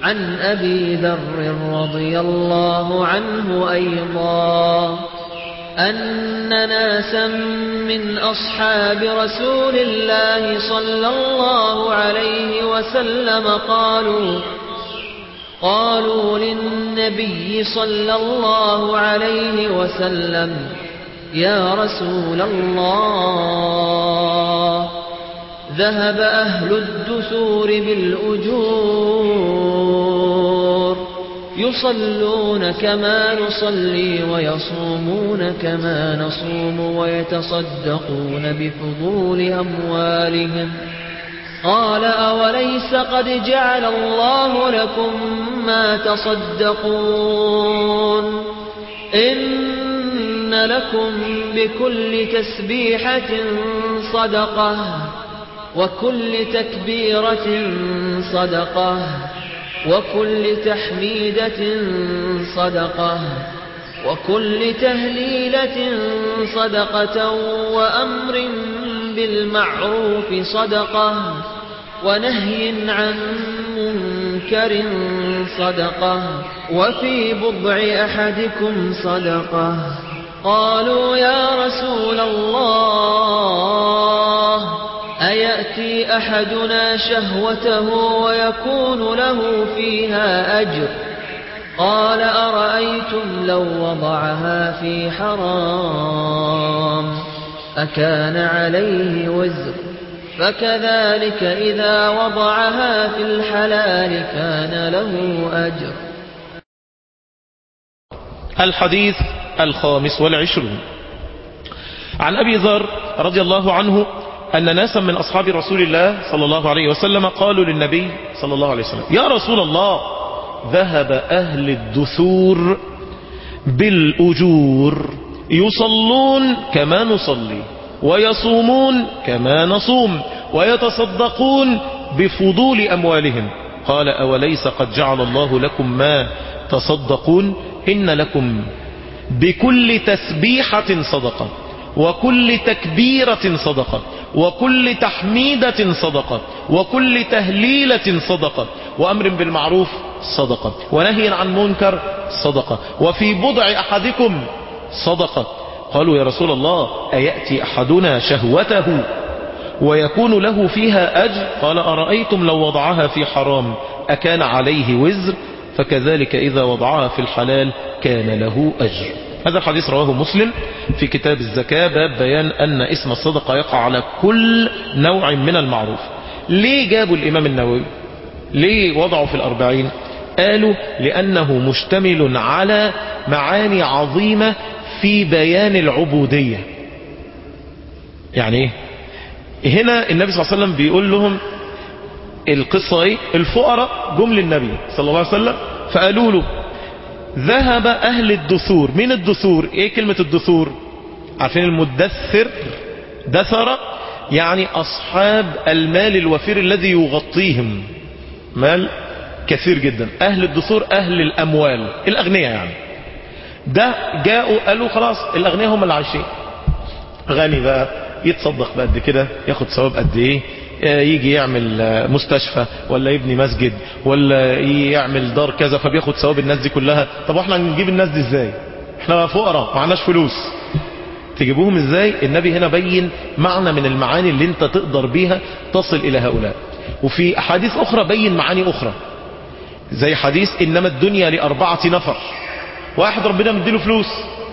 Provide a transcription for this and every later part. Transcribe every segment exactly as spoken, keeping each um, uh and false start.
عن أبي ذر رضي الله عنه أيضا أن ناسا من أصحاب رسول الله صلى الله عليه وسلم قالوا قالوا للنبي صلى الله عليه وسلم يا رسول الله ذهب أهل الدثور بالأجور يصلون كما نصلي ويصومون كما نصوم ويتصدقون بفضول أموالهم قال أوليس قد جعل الله لكم ما تصدقون إن لكم بكل تسبيحة صدقة وكل تكبيرة صدقة وكل تحميدة صدقة وكل تهليلة صدقة وأمر بالمعروف صدقة ونهي عن منكر صدقة وفي بضع أحدكم صدقة قالوا يا رسول الله أيأتي أحدنا شهوته ويكون له فيها أجر قال أرأيتم لو وضعها في حرام أكان عليه وزر فكذلك إذا وضعها في الحلال كان له أجر. الحديث الخامس والعشرون عن أبي ذر رضي الله عنه أن ناسا من أصحاب رسول الله صلى الله عليه وسلم قالوا للنبي صلى الله عليه وسلم يا رسول الله ذهب أهل الدثور بالأجور يصلون كما نصلي ويصومون كما نصوم ويتصدقون بفضول أموالهم قال أوليس قد جعل الله لكم ما تصدقون إن لكم بكل تسبيحة صدقة وكل تكبيرة صدقة وكل تحميدة صدقة وكل تهليلة صدقة وأمر بالمعروف صدقة ونهي عن منكر صدقة وفي بضع أحدكم صدقة قالوا يا رسول الله أيأتي أحدنا شهوته ويكون له فيها أجر قال أرأيتم لو وضعها في حرام أكان عليه وزر فكذلك إذا وضعها في الحلال كان له أجر. هذا الحديث رواه مسلم في كتاب الزكاة باب بيان أن اسم الصدقة يقع على كل نوع من المعروف. ليه جابوا الإمام النووي ليه وضعوا في الأربعين قالوا لأنه مشتمل على معاني عظيمة في بيان العبودية. يعني ايه هنا النبي صلى الله عليه وسلم بيقول لهم القصة ايه الفقراء جم للنبي صلى الله عليه وسلم فقالوا له ذهب أهل الدثور. من الدثور ايه كلمة الدثور عارفين المدثر دثر يعني أصحاب المال الوفير الذي يغطيهم مال كثير جدا. أهل الدثور أهل الأموال الأغنياء يعني ده جاءوا قالوا خلاص الأغنياء هم اللي عايشين غني بقى يتصدق بقد كده ياخد ثواب قد ايه يجي يعمل مستشفى ولا يبني مسجد ولا يعمل دار كذا فبياخد ثواب الناس دي كلها. طب احنا نجيب الناس دي ازاي احنا فقراء معناش فلوس تجيبوهم ازاي. النبي هنا بين معنى من المعاني اللي انت تقدر بيها تصل الى هؤلاء. وفي احاديث اخرى بين معاني اخرى زي حديث انما الدنيا لاربعة نفر. واحد ربنا مديله فلوس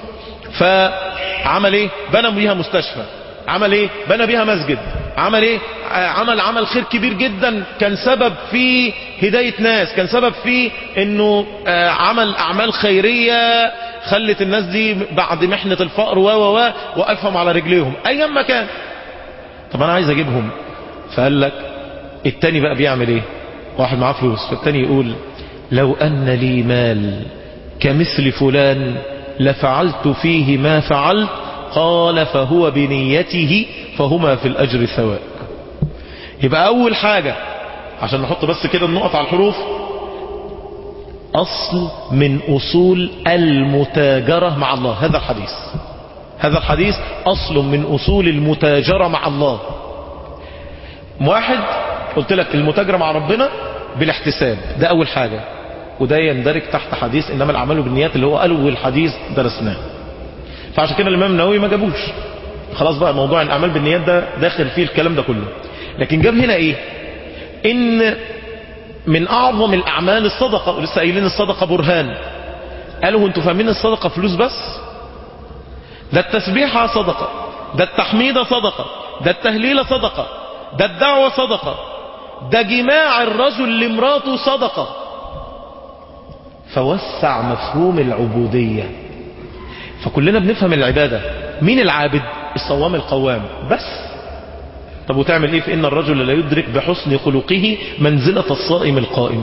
فعمل ايه بنى بيها مستشفى عمل ايه بنى بيها مسجد عمل ايه عمل عمل خير كبير جدا كان سبب في هداية ناس كان سبب في انه عمل اعمال خيرية خلت الناس دي بعد محنة الفقر و و و وقفهم على رجليهم ايام ما كان. طب انا عايز اجيبهم فقال لك التاني بقى بيعمل ايه واحد معاه فلوس فالتاني يقول لو ان لي مال كمثل فلان لفعلت فيه ما فعلت قال فهو بنيته فهما في الأجر سواء. يبقى أول حاجة عشان نحط بس كده النقط على الحروف أصل من أصول المتاجرة مع الله. هذا الحديث هذا الحديث أصل من أصول المتاجرة مع الله. واحد قلت لك المتاجرة مع ربنا بالاحتساب، ده اول حاجة، وده يندرج تحت حديث انما الاعمال بالنيات اللي هو اول حديث درسناه. فعشان كده الامام النووي ما جابوش، خلاص بقى موضوع الاعمال بالنيات ده داخل فيه الكلام ده كله. لكن جاب هنا ايه؟ ان من اعظم الاعمال الصدقة، ولسه قايلين الصدقة برهان. قالوا انتوا فاهمين الصدقة فلوس بس؟ ده التسبيحة صدقة، ده التحميد صدقة، ده التهليل صدقة، ده الدعوة صدقة، ده جماع الرجل لامراته صدقة. فوسع مفهوم العبودية. فكلنا بنفهم العبادة. مين العابد؟ الصوام القوام بس. طب وتعمل ايه في ان الرجل لا يدرك بحسن خلقه منزلة الصائم القائم؟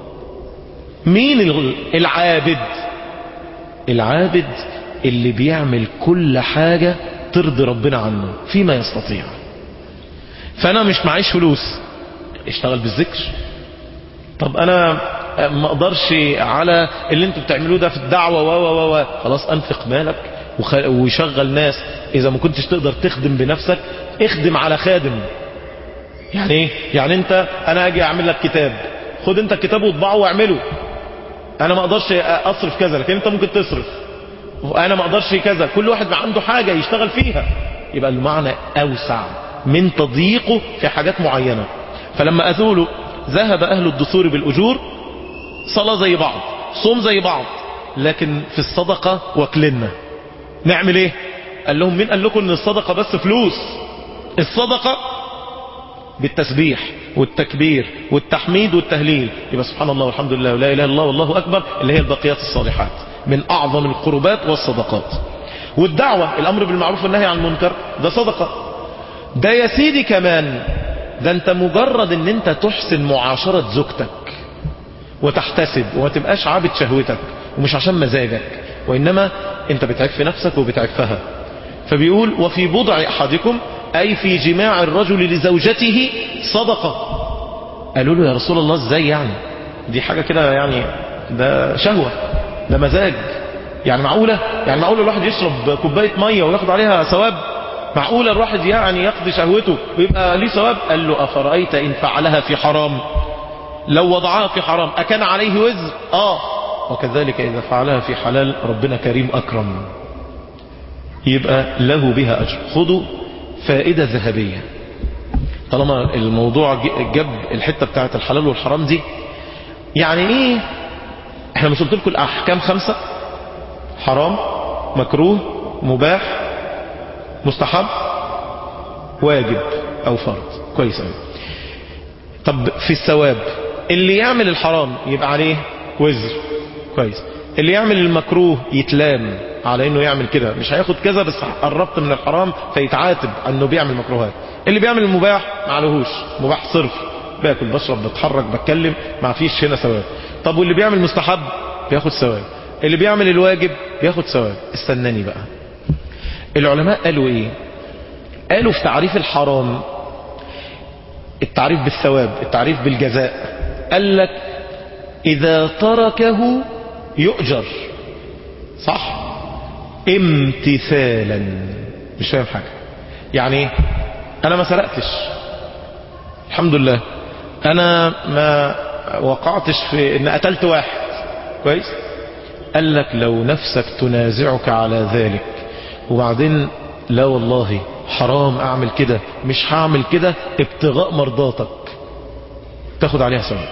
مين العابد؟ العابد اللي بيعمل كل حاجة ترضي ربنا عنه فيما يستطيع. فانا مش معيش فلوس، اشتغل بالذكر. طب انا ما اقدرش على اللي انتوا بتعملوه ده في الدعوة و و و خلاص انفق مالك ويشغل ناس. اذا ما كنتش تقدر تخدم بنفسك اخدم على خادم. يعني ايه؟ يعني انت انا اجي اعمل لك كتاب، خد انت الكتاب واطبعه واعمله. انا ما اقدرش اصرف كذا لكن انت ممكن تصرف. انا ما اقدرش كذا، كل واحد عنده حاجة يشتغل فيها. يبقى المعنى اوسع من تضييقه في حاجات معينة. فلما اذولوا ذهب اهل الدثور بالاجور، صلاة زي بعض، صوم زي بعض، لكن في الصدقة وكلنا. نعمل ايه؟ قال لهم مين قال لكم ان الصدقة بس فلوس؟ الصدقة بالتسبيح والتكبير والتحميد والتهليل. يبقى سبحان الله والحمد لله ولا اله الا الله والله اكبر، اللي هي الباقيات الصالحات، من اعظم القربات والصدقات. والدعوة، الامر بالمعروف والنهي عن المنكر، ده صدقة. ده يا سيدي كمان، ده انت مجرد ان انت تحسن معاشرة زوجتك وتحتسب وما تبقاش عابد شهوتك ومش عشان مزاجك، وانما انت بتعف نفسك وبتعفها. فبيقول وفي بضع احدكم، اي في جماع الرجل لزوجته صدقة. قالوا له يا رسول الله ازاي يعني؟ دي حاجة كده يعني، ده شهوة، ده مزاج، يعني معقولة؟ يعني معقولة الواحد يشرب كوباية مية وياخد عليها ثواب؟ معقولة الواحد يعني يقضي شهوته ويبقى ليه ثواب؟ قال له افرأيت ان فعلها في حرام؟ لو وضعها في حرام أكان عليه وزر؟ آه. وكذلك إذا فعلها في حلال ربنا كريم أكرم، يبقى له بها أجر. خذوا فائدة ذهبية طالما الموضوع جاب الحتة بتاعت الحلال والحرام دي. يعني إيه؟ احنا مش قلت لكم الأحكام خمسة؟ حرام، مكروه، مباح، مستحب، واجب أو فرض. كويس أوي. طب في الثواب، اللي يعمل الحرام يبقى عليه وزر، كويس. اللي يعمل المكروه يتلام على انه يعمل كده، مش هياخد كذا بس قربت من الحرام فيتعاتب انه بيعمل مكروهات. اللي بيعمل المباح ما عليهوش، مباح صرف، باكل بشرب بتحرك بتكلم، ما فيش هنا ثواب. طب واللي بيعمل مستحب بياخد ثواب، اللي بيعمل الواجب بياخد ثواب. استناني بقى، العلماء قالوا ايه؟ قالوا في تعريف الحرام التعريف بالثواب، التعريف بالجزاء، قال لك إذا تركه يؤجر، صح؟ امتثالا. مش فاهم حاجة. يعني ايه؟ أنا ما سرقتش الحمد لله، أنا ما وقعتش في إن قتلت واحد، كويس. قال لك لو نفسك تنازعك على ذلك وبعدين لا والله حرام اعمل كده، مش هعمل كده ابتغاء مرضاتك، تاخد عليها ثواب.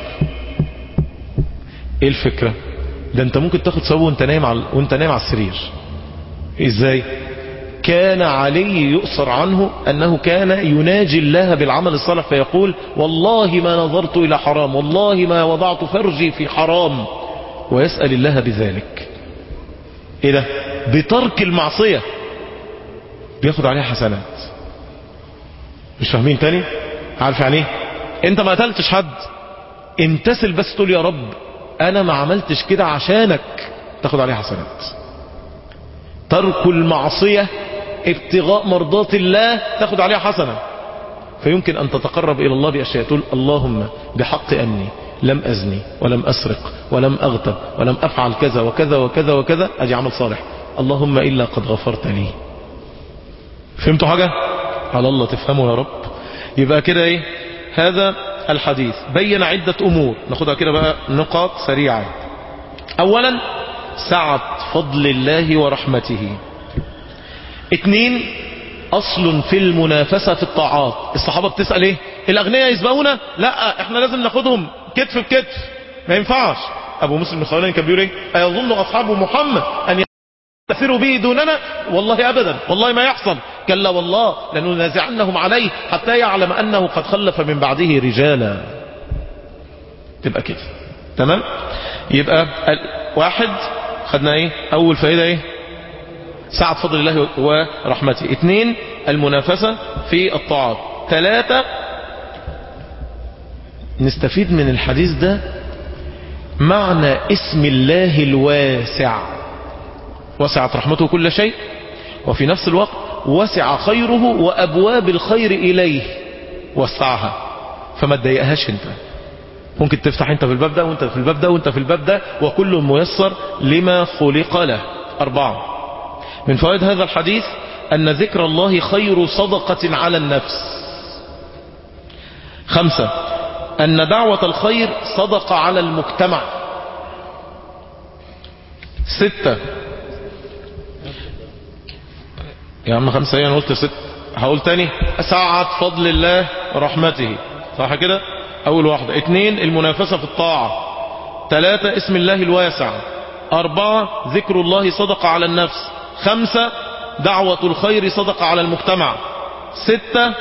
ايه الفكرة؟ ده انت ممكن تاخد ثواب وانت نايم على وانت نايم على السرير. ازاي؟ كان علي يؤثر عنه انه كان يناجي الله بالعمل الصالح فيقول والله ما نظرت الى حرام، والله ما وضعت فرجي في حرام، ويسأل الله بذلك. ايه ده؟ بترك المعصية بياخد عليها حسنات. مش فاهمين تاني؟ عارف يعني ايه؟ انت ما قتلتش حد، امتثل بس تقول يا رب انا ما عملتش كده عشانك، تاخد عليها حسنات. ترك المعصية ابتغاء مرضات الله تاخد عليها حسنة. فيمكن ان تتقرب الى الله باشياء، تقول اللهم بحق اني لم ازني ولم اسرق ولم اغتب ولم افعل كذا وكذا وكذا وكذا، ادي عمل صالح، اللهم الا قد غفرت لي. فهمتوا حاجة؟ على الله تفهموا يا رب. يبقى كده ايه؟ هذا الحديث بين عدة أمور، ناخدها كده بقى نقاط سريعة. أولا سعة فضل الله ورحمته. اثنين أصل في المنافسة في الطاعات. الصحابة بتسأل ايه؟ الأغنياء يسبقونا؟ لا، احنا لازم ناخدهم كتف بكتف، ما ينفعش. أبو مسلم الخولاني كان بيقول ايه؟ أيظن أصحاب محمد أن يستأثروا به دوننا؟ والله أبدا، والله ما يحصل. كلا والله لننازعنهم عليه حتى يعلم أنه قد خلف من بعده رجالا. تبقى كده تمام. يبقى واحد خدنا ايه؟ أول فائدة ايه؟ سعة فضل الله ورحمته. اثنين المنافسة في الطاعات. ثلاثة نستفيد من الحديث ده معنى اسم الله الواسع. وسعت رحمته كل شيء، وفي نفس الوقت وسع خيره وأبواب الخير إليه وسعها، فما تضايقهاش انت. ممكن تفتح انت في الباب ده وانت في الباب ده وانت في الباب ده، وكل ميسر لما خلق له. أربعة من فوائد هذا الحديث أن ذكر الله خير صدقة على النفس. خمسة أن دعوة الخير صدقة على المجتمع. ستة يا عم خمسة ايه، انا قلت ست، هقول تاني. سعة فضل الله ورحمته، صح كده؟ اول واحدة. اثنين المنافسة في الطاعة. ثلاثة اسم الله الواسع. أربعة ذكر الله صدقة على النفس. خمسة دعوة الخير صدقة على المجتمع. ستة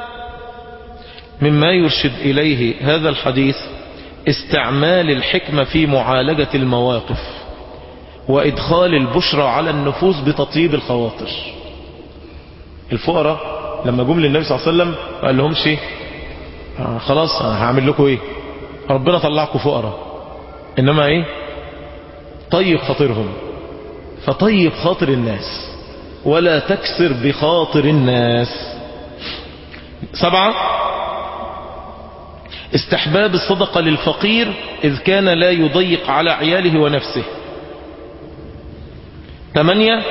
مما يرشد إليه هذا الحديث استعمال الحكمة في معالجة المواقف وإدخال البشرى على النفوس بتطيب الخواطر. الفقراء لما جم للنبي صلى الله عليه وسلم قال لهم شيء آه خلاص أنا هعمل لكم ايه، ربنا طلعكم فقراء، انما ايه؟ طيب خاطرهم. فطيب خاطر الناس ولا تكسر بخاطر الناس. سبعة استحباب الصدقة للفقير إذ كان لا يضيق على عياله ونفسه. ثمانية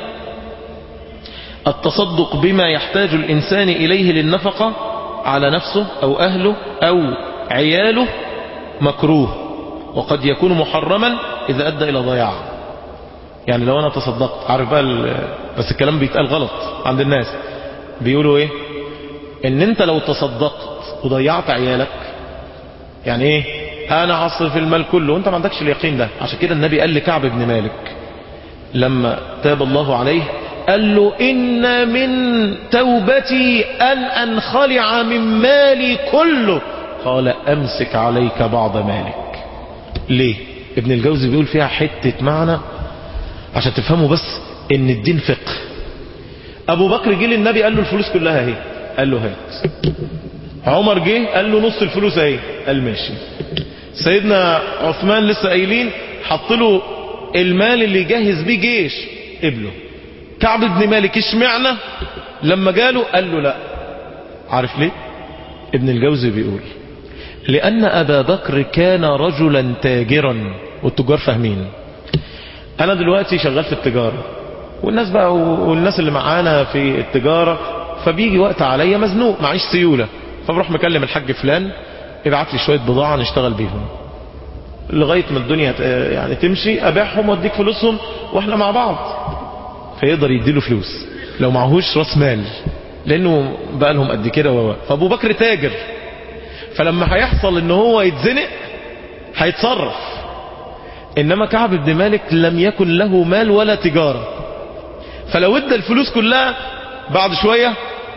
التصدق بما يحتاج الإنسان إليه للنفقة على نفسه أو أهله أو عياله مكروه، وقد يكون محرما إذا أدى إلى ضياع. يعني لو أنا تصدقت، عارف بقى بس الكلام بيتقال غلط عند الناس، بيقولوا إيه؟ إن أنت لو تصدقت وضيعت عيالك، يعني إيه؟ أنا هصرف المال كله وأنت ما عندكش اليقين ده. عشان كده النبي قال لكعب بن مالك لما تاب الله عليه، قال له إن من توبتي أن أنخلع من مالي كله. قال أمسك عليك بعض مالك. ليه؟ ابن الجوزي بيقول فيها حتة معنى عشان تفهموا بس ان الدين فقه. ابو بكر جه للنبي قال له الفلوس كلها اهي، قال له هات. عمر جه قال له نص الفلوس اهي، قال ماشي. سيدنا عثمان لسه قايلين حط له المال اللي يجهز بيه جيش قبله. كعب بن مالك اشمعنى لما جاله قال له لا؟ عارف ليه؟ ابن الجوزي بيقول لأن أبا بكر كان رجلا تاجرا، والتجار فاهمين. أنا دلوقتي شغال في التجارة، والناس بقى والناس اللي معانا في التجارة، فبيجي وقت عليا مزنوق معيش سيولة، فبروح مكلم الحاج فلان ابعت لي شوية بضاعة نشتغل بيهم لغاية ما الدنيا يعني تمشي، أبيعهم واديك فلوسهم واحنا مع بعض. فيقدر يديله فلوس لو معهوش راس مال، لأنه بقى لهم قد كده و فأبو بكر تاجر، فلما هيحصل ان هو يتزنق هيتصرف. انما كعب بن مالك لم يكن له مال ولا تجارة، فلو ادى الفلوس كلها بعد شوية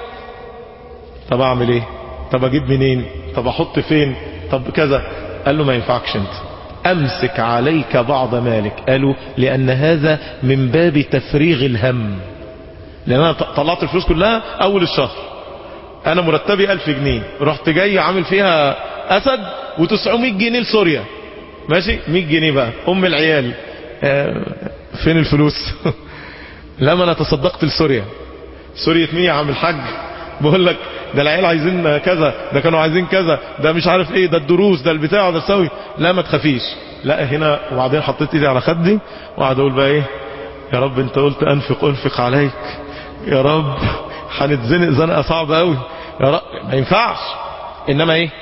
طب اعمل ايه؟ طب اجيب منين؟ طب احط فين؟ طب كذا. قال له ما ينفعكش انت، امسك عليك بعض مالك. قالوا لان هذا من باب تفريغ الهم، لان انا طلعت الفلوس كلها اول الشهر، انا مرتبي الف جنيه، رحت جاي عامل فيها اسد وتسعمائة جنيه لسوريا، ماشي؟ مائة جنيه بقى ام العيال آه فين الفلوس؟ لما انا تصدقت لسوريا. سوريا مين يا عم الحاج؟ بقول لك ده العيال عايزين كذا، ده كانوا عايزين كذا، ده مش عارف ايه، ده الدروس، ده البتاع، ده سوي. لا ما تخافيش. لا هنا. وبعدين حطيت ايدي على خدي وقعد اقول بقى ايه، يا رب انت قلت انفق انفق عليك، يا رب هنتزنق زنقه صعبه قوي يا رب، ما ينفعش. انما ايه؟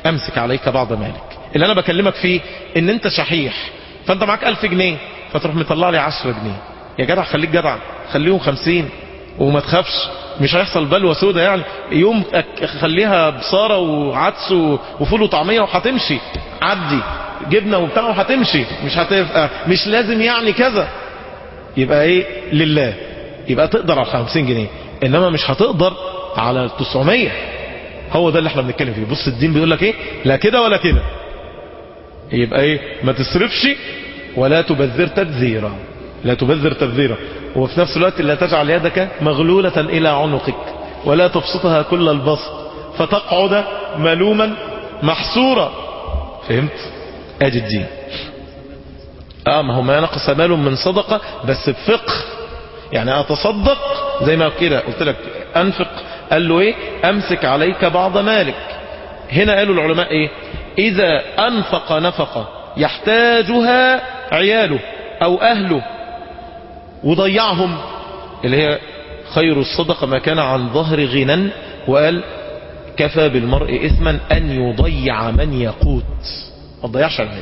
امسك عليك بعض مالك. اللي انا بكلمك فيه ان انت شحيح، فانت معاك ألف جنيه فتروح مطلع لي عشرة جنيه. يا جدع خليك جدع، خليهم خمسين وما تخافش، مش هيحصل بلوى سودة يعني. يوم خليها بصارة وعدس وفول وطعمية وهتمشي، عدي جبنة وبتاع وهتمشي، مش هتبقى مش لازم يعني كذا. يبقى ايه لله، يبقى تقدر على خمسين جنيه، انما مش هتقدر على تسعمية. هو ده اللي احنا بنتكلم فيه. بص الدين بيقول لك ايه، لا كده ولا كده. يبقى ايه، ما تصرفش ولا تبذر تبذيرا، لا تبذر تبذيرا، وفي نفس الوقت لا تجعل يدك مغلولة الى عنقك ولا تبسطها كل البسط فتقعد ملوما محسورا. فهمت؟ ادي الدين. اه ما هو ما نقص مال من صدقة بس بفقه. يعني اتصدق زي ما كده قلت لك انفق، قال له ايه، امسك عليك بعض مالك. هنا قالوا العلماء ايه، اذا انفق نفقة يحتاجها عياله او اهله وضيعهم، اللي هي خير الصدقة ما كان عن ظهر غنى، وقال كفى بالمرء اثما ان يضيع من يقوت. ما تضيعش المال.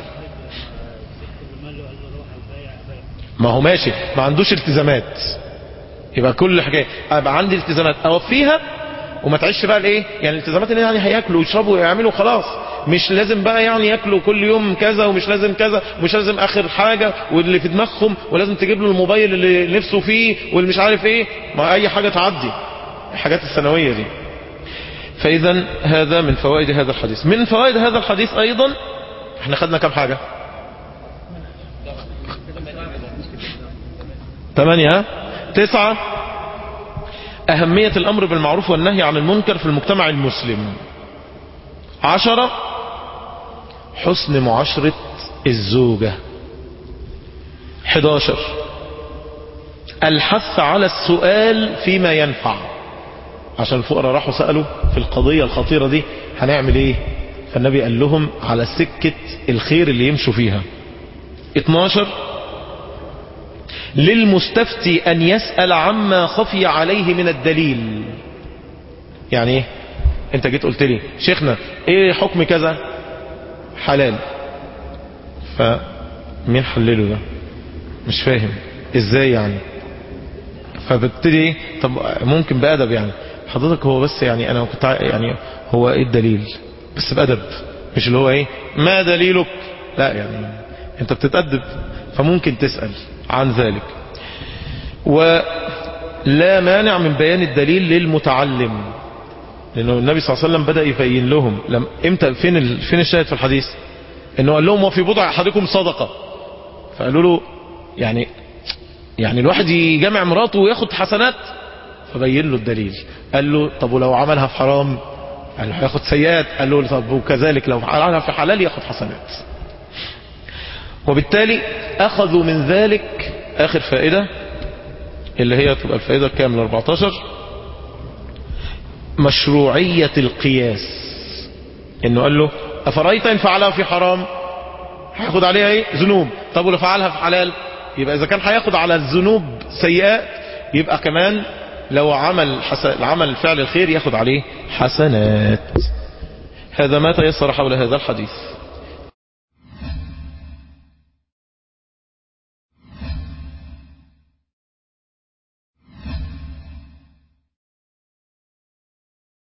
ما هو ماشي، ما عندوش التزامات، يبقى كل حاجة ابقى عندي التزامات اوفيها وما تعيش بقى الايه، يعني الالتزامات اللي يعني هياكلوا ويشربوا ويعملوا خلاص، مش لازم بقى يعني ياكلوا كل يوم كذا، ومش لازم كذا، ومش لازم اخر حاجة واللي في دماغهم، ولازم تجيب له الموبايل اللي نفسه فيه واللي مش عارف ايه، ما اي حاجة تعدي الحاجات السنوية دي. فاذا هذا من فوائد هذا الحديث. من فوائد هذا الحديث ايضا، احنا خدنا كم حاجة؟ ثمانية تسعة. أهمية الأمر بالمعروف والنهي عن المنكر في المجتمع المسلم. عشرة، حسن معاشرة الزوجة. حداشر، الحث على السؤال فيما ينفع، عشان الفقراء راحوا سألوا في القضية الخطيرة دي هنعمل ايه، فالنبي قال لهم على سكة الخير اللي يمشوا فيها. اتناشر، للمستفتي أن يسأل عما خفي عليه من الدليل. يعني ايه، انت جيت قلت لي شيخنا ايه حكم كذا، حلال، فمين حلله ده، مش فاهم ازاي يعني، فببتدي ايه، طب ممكن بأدب يعني حضرتك، هو بس يعني انا كنت يعني هو ايه الدليل، بس بأدب، مش اللي هو ايه ما دليلك، لا يعني انت بتتأدب، فممكن تسأل عن ذلك. ولا مانع من بيان الدليل للمتعلم، لأنه النبي صلى الله عليه وسلم بدأ يبين لهم لم امتى، فين ال... فين الشاهد في الحديث، انه قال لهم وفي بضع احدكم صدقة، فقالوا له يعني يعني الواحد يجمع مراته وياخد حسنات، فبين له الدليل، قال له طب ولو عملها في حرام، قال له هياخد سيئات، قال له طب وكذلك لو عملها في حلال ياخد حسنات. وبالتالي اخذوا من ذلك اخر فائدة اللي هي تبقى الفائدة الكاملة أربعتاشر، مشروعية القياس، انه قال له افرأيت ان فعلها في حرام هياخد عليها ايه ذنوب، طب ولو فعلها في حلال، يبقى اذا كان هياخد على الذنوب سيئات، يبقى كمان لو عمل حسن عمل فعل الخير ياخد عليه حسنات. هذا ما تيسر حول هذا الحديث.